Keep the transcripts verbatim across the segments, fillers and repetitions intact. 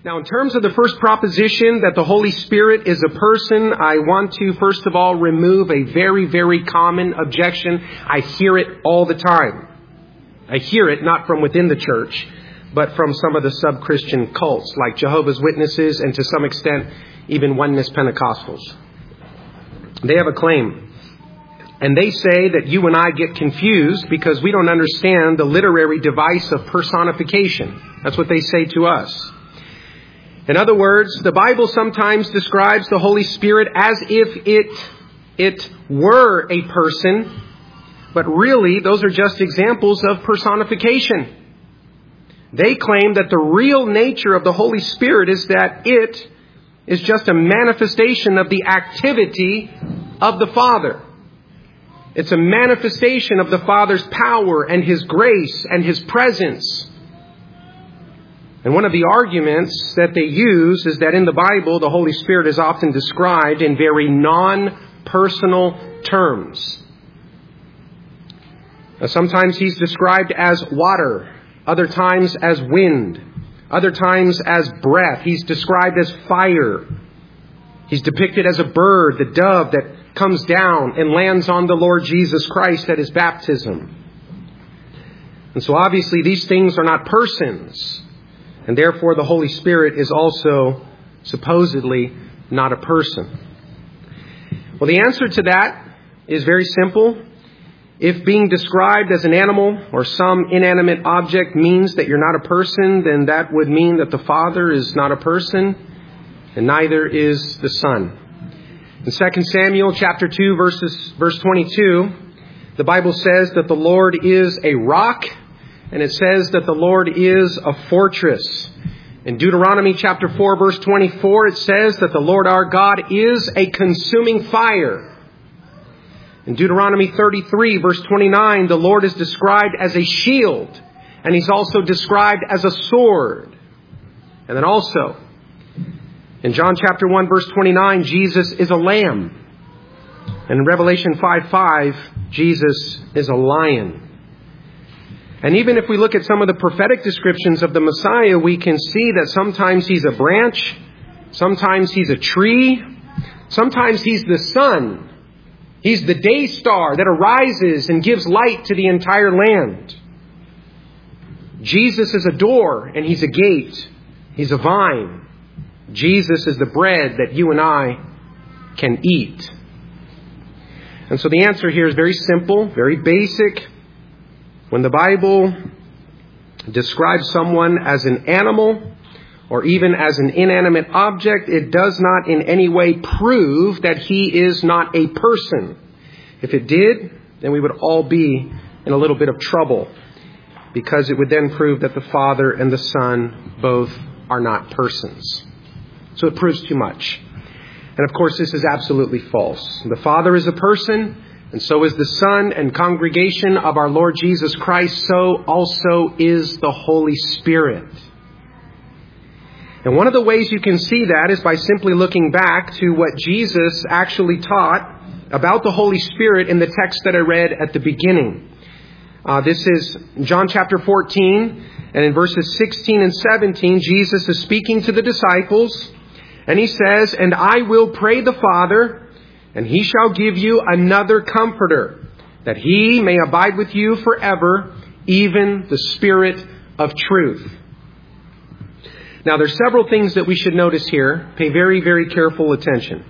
Now, in terms of the first proposition that the Holy Spirit is a person, I want to first of all remove a very, very common objection. I hear it all the time. I hear it not from within the church, but from some of the sub-Christian cults like Jehovah's Witnesses and to some extent even Oneness Pentecostals. They have a claim. And they say that you and I get confused because we don't understand the literary device of personification. That's what they say to us. In other words, the Bible sometimes describes the Holy Spirit as if it, it were a person, but really those are just examples of personification. They claim that the real nature of the Holy Spirit is that it is just a manifestation of the activity of the Father. It's a manifestation of the Father's power and His grace and His presence. And one of the arguments that they use is that in the Bible, the Holy Spirit is often described in very non-personal terms. Now, sometimes He's described as water, other times as wind, other times as breath. He's described as fire. He's depicted as a bird, the dove that comes down and lands on the Lord Jesus Christ at His baptism. And so obviously these things are not persons. And therefore, the Holy Spirit is also supposedly not a person. Well, the answer to that is very simple. If being described as an animal or some inanimate object means that you're not a person, then that would mean that the Father is not a person, and neither is the Son. In Second Samuel chapter two, verses, verse twenty-two, the Bible says that the Lord is a rock, and it says that the Lord is a fortress. In Deuteronomy chapter four, verse twenty-four, it says that the Lord our God is a consuming fire. In Deuteronomy thirty-three, verse twenty-nine, the Lord is described as a shield, and He's also described as a sword. And then also, in John chapter one, verse twenty-nine, Jesus is a lamb. And in Revelation five five, Jesus is a lion. And even if we look at some of the prophetic descriptions of the Messiah, we can see that sometimes He's a branch, sometimes He's a tree, sometimes He's the sun. He's the day star that arises and gives light to the entire land. Jesus is a door and He's a gate. He's a vine. Jesus is the bread that you and I can eat. And so the answer here is very simple, very basic. When the Bible describes someone as an animal or even as an inanimate object, it does not in any way prove that he is not a person. If it did, then we would all be in a little bit of trouble, because it would then prove that the Father and the Son both are not persons. So it proves too much. And of course, this is absolutely false. The Father is a person, and so is the Son and congregation of our Lord Jesus Christ. So also is the Holy Spirit. And one of the ways you can see that is by simply looking back to what Jesus actually taught about the Holy Spirit in the text that I read at the beginning. Uh, this is John chapter fourteen, and in verses sixteen and seventeen, Jesus is speaking to the disciples, and He says, "And I will pray the Father, and He shall give you another Comforter, that He may abide with you forever, even the Spirit of truth." Now, there's several things that we should notice here. Pay very, very careful attention.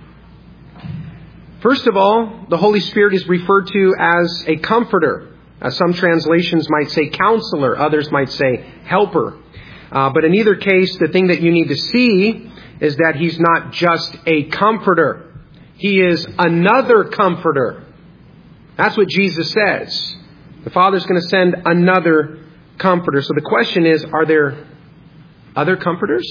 First of all, the Holy Spirit is referred to as a comforter. As some translations might say counselor, others might say helper. Uh, but in either case, the thing that you need to see is that He's not just a comforter. He is another comforter. That's what Jesus says. The Father's going to send another comforter. So the question is, are there other comforters?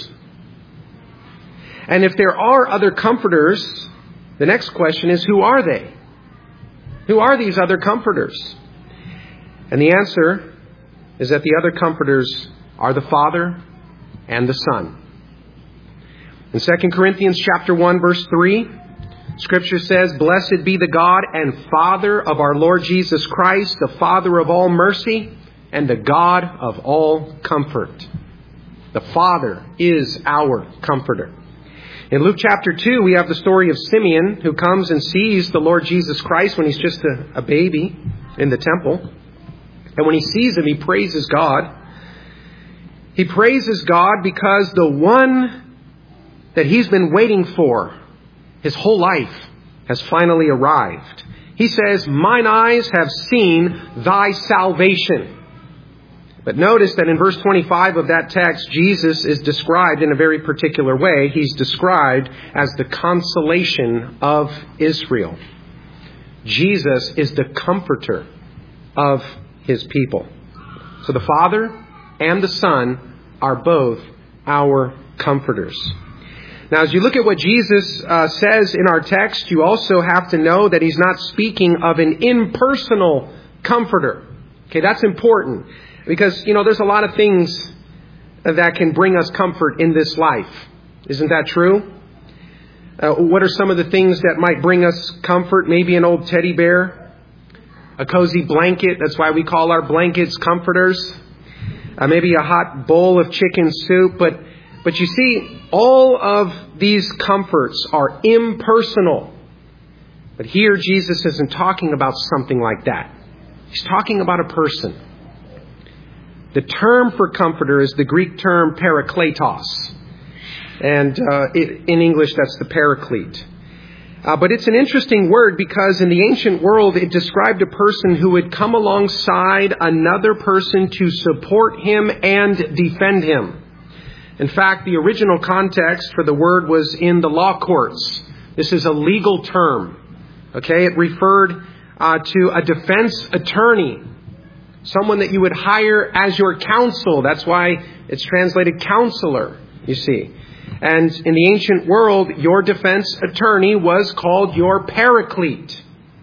And if there are other comforters, the next question is, who are they? Who are these other comforters? And the answer is that the other comforters are the Father and the Son. In Second Corinthians chapter one, verse three, Scripture says, "Blessed be the God and Father of our Lord Jesus Christ, the Father of all mercy and the God of all comfort." The Father is our comforter. In Luke chapter two, we have the story of Simeon, who comes and sees the Lord Jesus Christ when he's just a, a baby in the temple. And when he sees him, he praises God. He praises God because the one that he's been waiting for his whole life has finally arrived. He says, "Mine eyes have seen thy salvation." But notice that in verse twenty-five of that text, Jesus is described in a very particular way. He's described as the consolation of Israel. Jesus is the comforter of his people. So the Father and the Son are both our comforters. Now, as you look at what Jesus uh, says in our text, you also have to know that he's not speaking of an impersonal comforter. Okay, that's important. Because, you know, there's a lot of things that can bring us comfort in this life. Isn't that true? Uh, what are some of the things that might bring us comfort? Maybe an old teddy bear, a cozy blanket. That's why we call our blankets comforters. Uh, maybe a hot bowl of chicken soup. But, but you see, all of these comforts are impersonal. But here Jesus isn't talking about something like that. He's talking about a person. The term for comforter is the Greek term parakletos. And uh, it, in English, that's the paraclete. Uh, but it's an interesting word because in the ancient world, it described a person who would come alongside another person to support him and defend him. In fact, the original context for the word was in the law courts. This is a legal term. Okay, it referred uh, to a defense attorney. Someone that you would hire as your counsel. That's why it's translated counselor, you see. And in the ancient world, your defense attorney was called your paraclete.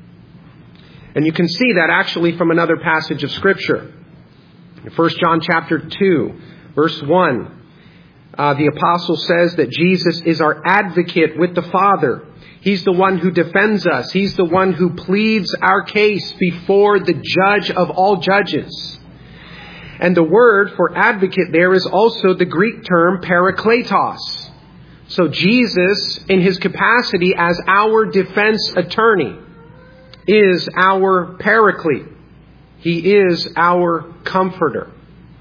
And you can see that actually from another passage of Scripture. In First John chapter two, verse one, uh, the apostle says that Jesus is our advocate with the Father. He's the one who defends us. He's the one who pleads our case before the judge of all judges. And the word for advocate there is also the Greek term parakletos. So Jesus, in his capacity as our defense attorney, is our paraclete. He is our comforter.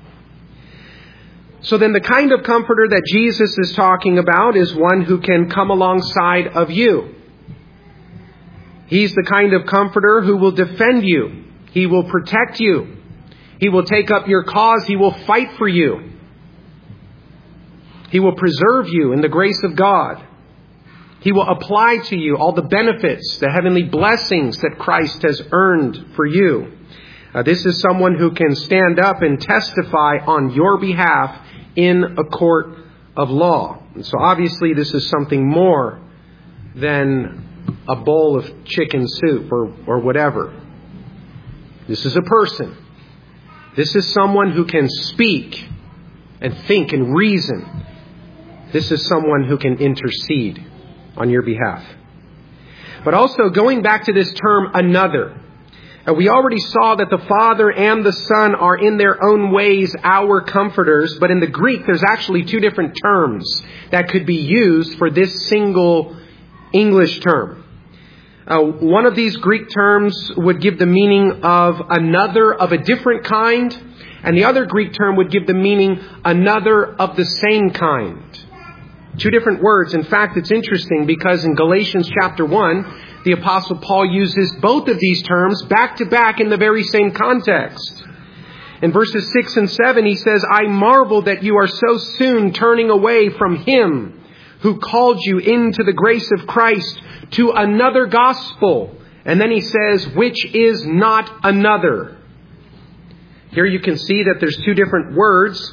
So then the kind of comforter that Jesus is talking about is one who can come alongside of you. He's the kind of comforter who will defend you. He will protect you. He will take up your cause. He will fight for you. He will preserve you in the grace of God. He will apply to you all the benefits, the heavenly blessings that Christ has earned for you. Uh, this is someone who can stand up and testify on your behalf in a court of law. And so obviously this is something more than a bowl of chicken soup or, or whatever. This is a person. This is someone who can speak and think and reason. This is someone who can intercede on your behalf. But also going back to this term, another. Uh, we already saw that the Father and the Son are in their own ways our comforters. But in the Greek, there's actually two different terms that could be used for this single English term. Uh, one of these Greek terms would give the meaning of another of a different kind. And the other Greek term would give the meaning another of the same kind. Two different words. In fact, it's interesting because in Galatians chapter one, the Apostle Paul uses both of these terms back to back in the very same context. In verses six and seven, he says, "I marvel that you are so soon turning away from him who called you into the grace of Christ to another gospel." And then he says, "which is not another." Here you can see that there's two different words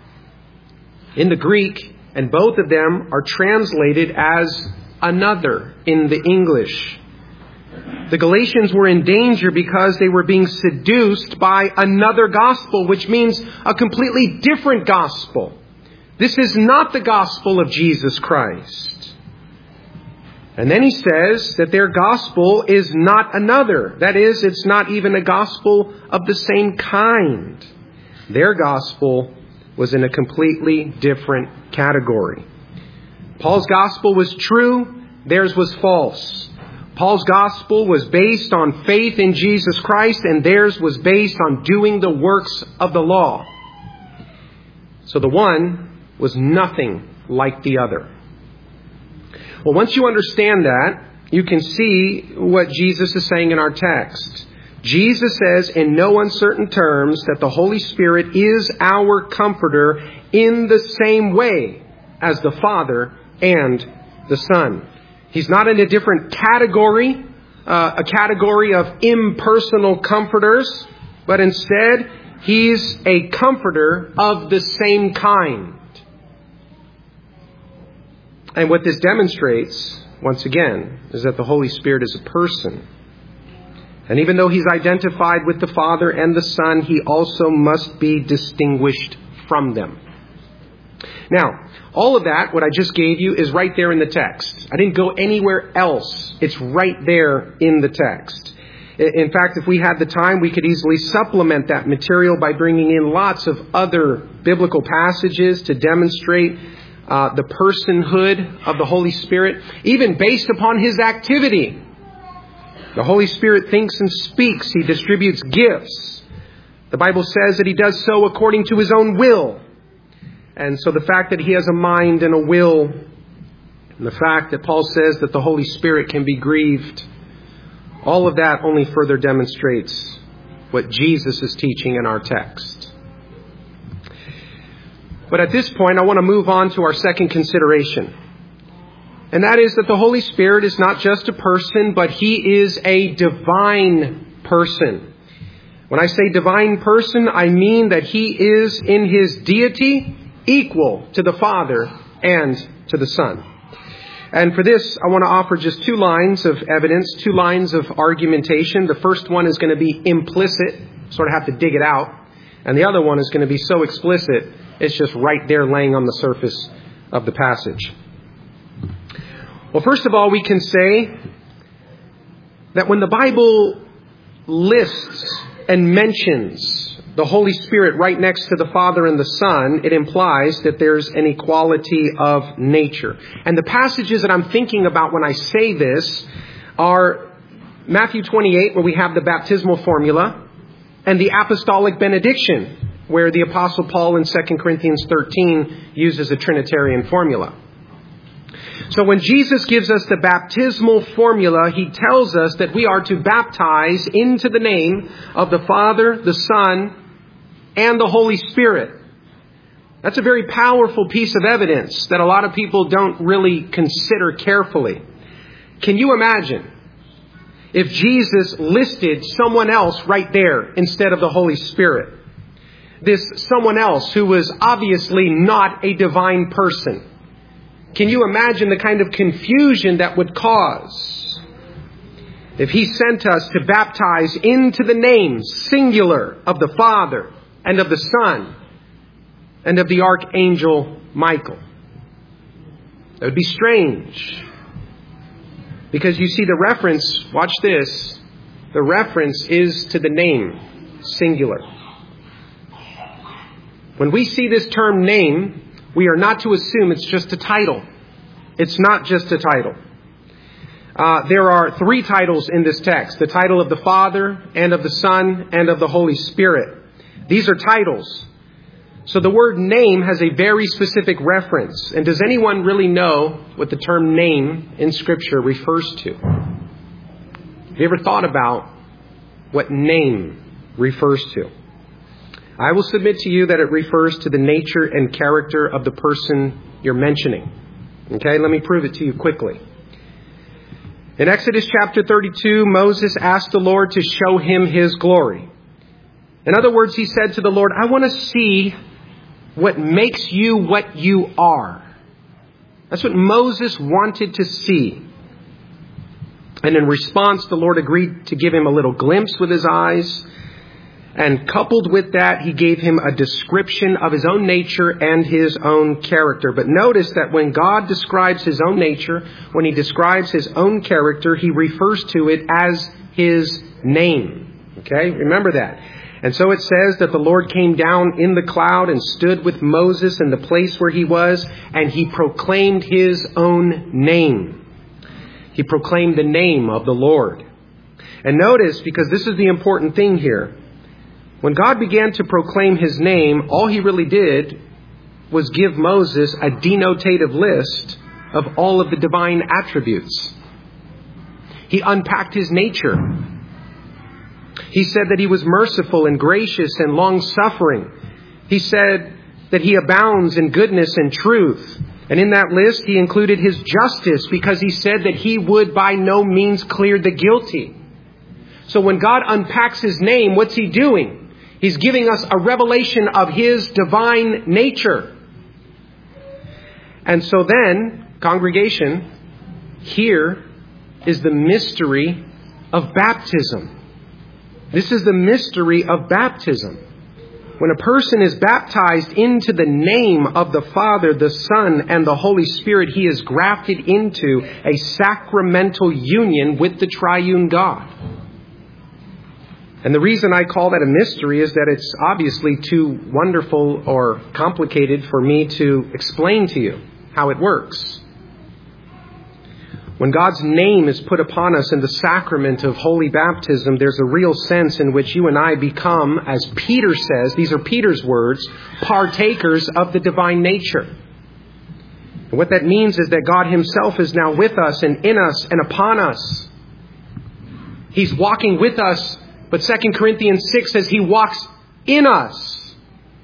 in the Greek, and both of them are translated as another in the English. The Galatians were in danger because they were being seduced by another gospel, which means a completely different gospel. This is not the gospel of Jesus Christ. And then he says that their gospel is not another. That is, it's not even a gospel of the same kind. Their gospel was in a completely different category. Paul's gospel was true, theirs was false. Paul's gospel was based on faith in Jesus Christ, and theirs was based on doing the works of the law. So the one was nothing like the other. Well, once you understand that, you can see what Jesus is saying in our text. Jesus says in no uncertain terms that the Holy Spirit is our comforter in the same way as the Father and the Son. He's not in a different category, uh, a category of impersonal comforters, but instead He's a comforter of the same kind. And what this demonstrates, once again, is that the Holy Spirit is a person. And even though He's identified with the Father and the Son, He also must be distinguished from them. Now, all of that, what I just gave you, is right there in the text. I didn't go anywhere else. It's right there in the text. In fact, if we had the time, we could easily supplement that material by bringing in lots of other biblical passages to demonstrate uh, the personhood of the Holy Spirit, even based upon His activity. The Holy Spirit thinks and speaks. He distributes gifts. The Bible says that He does so according to His own will. And so the fact that He has a mind and a will, and the fact that Paul says that the Holy Spirit can be grieved, all of that only further demonstrates what Jesus is teaching in our text. But at this point, I want to move on to our second consideration. And that is that the Holy Spirit is not just a person, but He is a divine person. When I say divine person, I mean that He is in His deity equal to the Father and to the Son. And for this, I want to offer just two lines of evidence, two lines of argumentation. The first one is going to be implicit, sort of have to dig it out. And the other one is going to be so explicit, it's just right there laying on the surface of the passage. Well, first of all, we can say that when the Bible lists and mentions the Holy Spirit right next to the Father and the Son, it implies that there's an equality of nature. And the passages that I'm thinking about when I say this are Matthew twenty-eight, where we have the baptismal formula, and the apostolic benediction, where the Apostle Paul in Second Corinthians thirteen uses a Trinitarian formula. So when Jesus gives us the baptismal formula, He tells us that we are to baptize into the name of the Father, the Son, and the Holy Spirit. That's a very powerful piece of evidence that a lot of people don't really consider carefully. Can you imagine if Jesus listed someone else right there instead of the Holy Spirit? This someone else who was obviously not a divine person. Can you imagine the kind of confusion that would cause if He sent us to baptize into the name singular of the Father and of the Son and of the Archangel Michael? That would be strange. Because you see the reference, watch this, the reference is to the name singular. When we see this term name, we are not to assume it's just a title. It's not just a title. Uh, there are three titles in this text. The title of the Father and of the Son and of the Holy Spirit. These are titles. So the word name has a very specific reference. And does anyone really know what the term name in Scripture refers to? Have you ever thought about what name refers to? I will submit to you that it refers to the nature and character of the person you're mentioning. Okay, let me prove it to you quickly. In Exodus chapter thirty-two, Moses asked the Lord to show him His glory. In other words, he said to the Lord, I want to see what makes you what you are. That's what Moses wanted to see. And in response, the Lord agreed to give him a little glimpse with His eyes. And coupled with that, He gave him a description of His own nature and His own character. But notice that when God describes His own nature, when He describes His own character, He refers to it as His name. Okay, remember that. And so it says that the Lord came down in the cloud and stood with Moses in the place where he was, and he proclaimed his own name. He proclaimed the name of the Lord. And notice, because this is the important thing here, when God began to proclaim his name, all he really did was give Moses a denotative list of all of the divine attributes. He unpacked his nature. He said that he was merciful and gracious and long-suffering. He said that he abounds in goodness and truth. And in that list, he included his justice, because he said that he would by no means clear the guilty. So when God unpacks his name, what's he doing? He's giving us a revelation of his divine nature. And so then, congregation, here is the mystery of baptism. This is the mystery of baptism. When a person is baptized into the name of the Father, the Son, and the Holy Spirit, he is grafted into a sacramental union with the triune God. And the reason I call that a mystery is that it's obviously too wonderful or complicated for me to explain to you how it works. When God's name is put upon us in the sacrament of holy baptism, there's a real sense in which you and I become, as Peter says, these are Peter's words, partakers of the divine nature. And what that means is that God himself is now with us and in us and upon us. He's walking with us, but Second Corinthians six says he walks in us.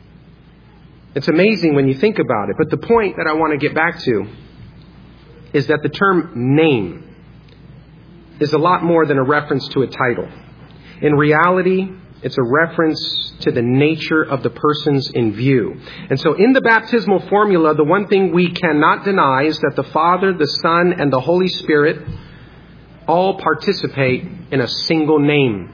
It's amazing when you think about it. But the point that I want to get back to is that the term name is a lot more than a reference to a title. In reality, it's a reference to the nature of the persons in view. And so in the baptismal formula, the one thing we cannot deny is that the Father, the Son, and the Holy Spirit all participate in a single name.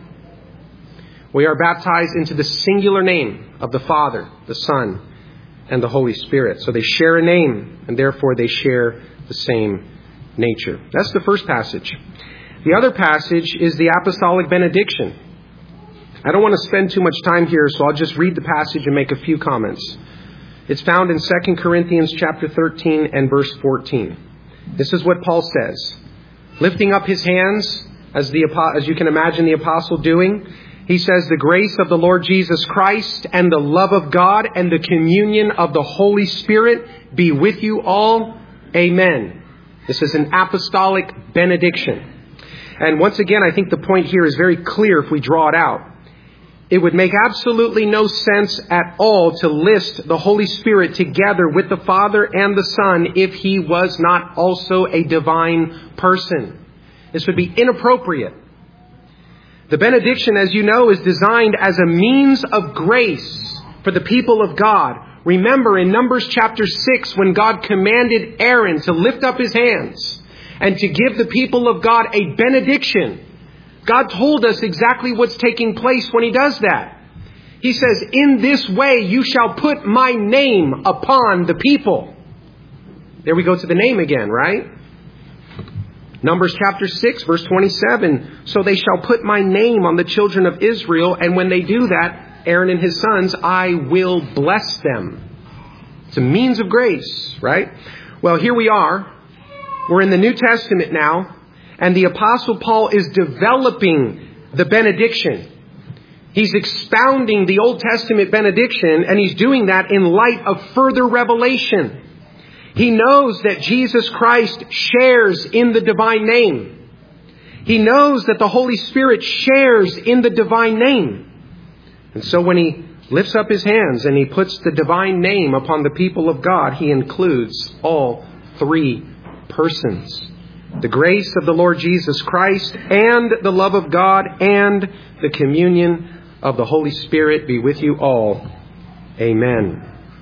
We are baptized into the singular name of the Father, the Son, and the Holy Spirit. So they share a name, and therefore they share the same nature. That's the first passage. The other passage is the apostolic benediction. I don't want to spend too much time here, so I'll just read the passage and make a few comments. It's found in Second Corinthians chapter thirteen and verse fourteen. This is what Paul says. Lifting up his hands, as the as you can imagine the apostle doing, he says, "The grace of the Lord Jesus Christ and the love of God and the communion of the Holy Spirit be with you all. Amen." This is an apostolic benediction. And once again, I think the point here is very clear if we draw it out. It would make absolutely no sense at all to list the Holy Spirit together with the Father and the Son if he was not also a divine person. This would be inappropriate. The benediction, as you know, is designed as a means of grace for the people of God. Remember in Numbers chapter six, when God commanded Aaron to lift up his hands and to give the people of God a benediction, God told us exactly what's taking place when he does that. He says, "In this way you shall put my name upon the people." There we go to the name again, right? Numbers chapter six, verse twenty-seven. "So they shall put my name on the children of Israel, and when they do that, Aaron and his sons, I will bless them." It's a means of grace, right? Well, here we are. We're in the New Testament now, and the Apostle Paul is developing the benediction. He's expounding the Old Testament benediction, and he's doing that in light of further revelation. He knows that Jesus Christ shares in the divine name. He knows that the Holy Spirit shares in the divine name. And so when he lifts up his hands and he puts the divine name upon the people of God, he includes all three persons. The grace of the Lord Jesus Christ and the love of God and the communion of the Holy Spirit be with you all. Amen.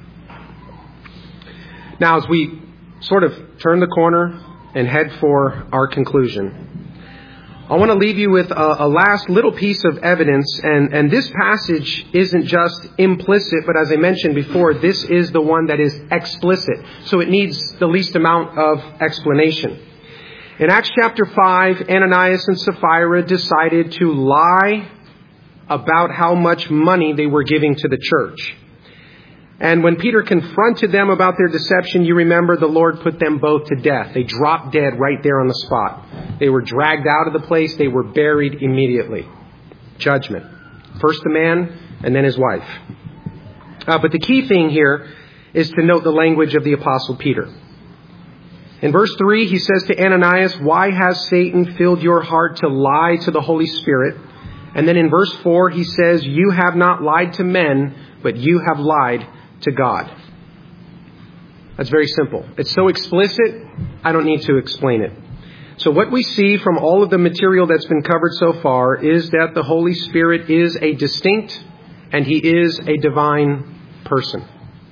Now, as we sort of turn the corner and head for our conclusion, I want to leave you with a, a last little piece of evidence. And, and this passage isn't just implicit, but as I mentioned before, this is the one that is explicit. So it needs the least amount of explanation. In Acts chapter five, Ananias and Sapphira decided to lie about how much money they were giving to the church. And when Peter confronted them about their deception, you remember the Lord put them both to death. They dropped dead right there on the spot. They were dragged out of the place. They were buried immediately. Judgment. First the man and then his wife. Uh, but the key thing here is to note the language of the Apostle Peter. In verse three, he says to Ananias, "Why has Satan filled your heart to lie to the Holy Spirit?" And then in verse four, he says, "You have not lied to men, but you have lied to God." That's very simple. It's so explicit, I don't need to explain it. So what we see from all of the material that's been covered so far is that the Holy Spirit is a distinct and He is a divine person.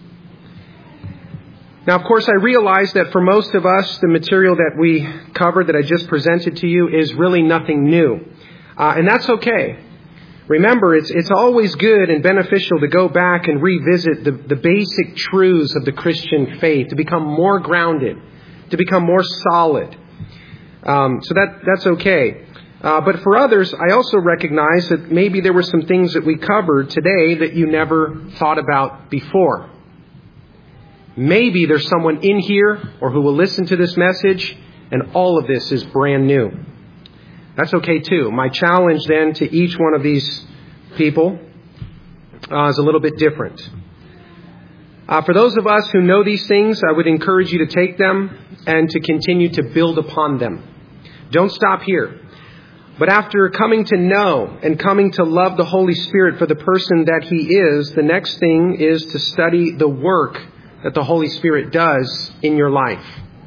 Now, of course, I realize that for most of us, the material that we covered, that I just presented to you, is really nothing new. Uh, and that's okay. Remember, it's it's always good and beneficial to go back and revisit the, the basic truths of the Christian faith, to become more grounded, to become more solid. Um, so that that's okay. Uh, but for others, I also recognize that maybe there were some things that we covered today that you never thought about before. Maybe there's someone in here or who will listen to this message and all of this is brand new. That's okay too. My challenge then to each one of these people uh, is a little bit different. Uh, for those of us who know these things, I would encourage you to take them and to continue to build upon them. Don't stop here. But after coming to know and coming to love the Holy Spirit for the person that He is, the next thing is to study the work that the Holy Spirit does in your life.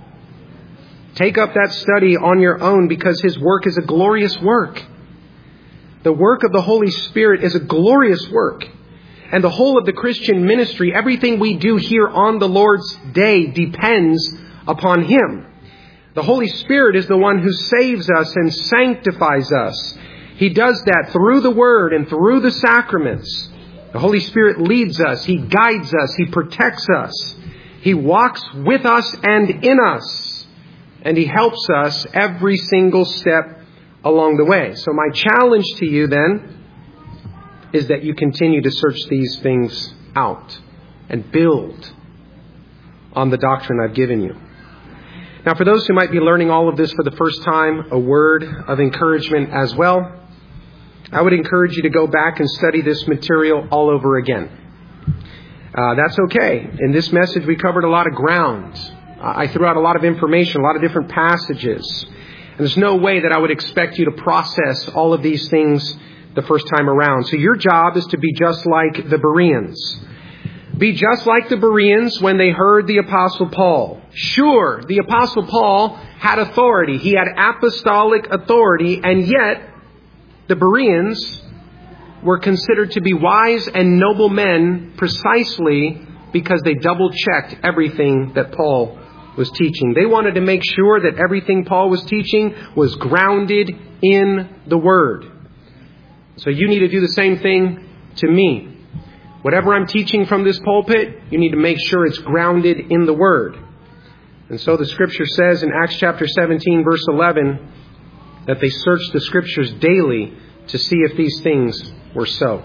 Take up that study on your own because His work is a glorious work. The work of the Holy Spirit is a glorious work. And the whole of the Christian ministry, everything we do here on the Lord's day depends upon Him. The Holy Spirit is the one who saves us and sanctifies us. He does that through the Word and through the sacraments. The Holy Spirit leads us. He guides us. He protects us. He walks with us and in us. And He helps us every single step along the way. So my challenge to you then is that you continue to search these things out and build on the doctrine I've given you. Now, for those who might be learning all of this for the first time, a word of encouragement as well. I would encourage you to go back and study this material all over again. Uh, that's okay. In this message, we covered a lot of ground. Uh, I threw out a lot of information, a lot of different passages. And there's no way that I would expect you to process all of these things the first time around. So your job is to be just like the Bereans. Be just like the Bereans when they heard the Apostle Paul. Sure, the Apostle Paul had authority. He had apostolic authority, and yet the Bereans were considered to be wise and noble men precisely because they double-checked everything that Paul was teaching. They wanted to make sure that everything Paul was teaching was grounded in the Word. So you need to do the same thing to me. Whatever I'm teaching from this pulpit, you need to make sure it's grounded in the Word. And so the Scripture says in Acts chapter seventeen, verse eleven, that they searched the Scriptures daily to see if these things were so.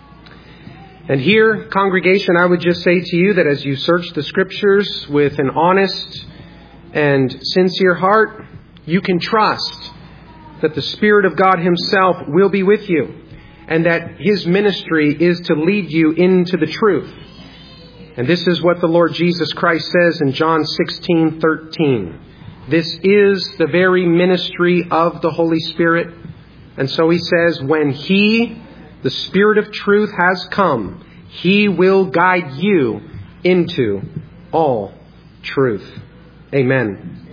And here, congregation, I would just say to you that as you search the Scriptures with an honest and sincere heart, you can trust that the Spirit of God Himself will be with you and that His ministry is to lead you into the truth. And this is what the Lord Jesus Christ says in John sixteen thirteen. This is the very ministry of the Holy Spirit. And so He says, when He, the Spirit of truth, has come, He will guide you into all truth. Amen.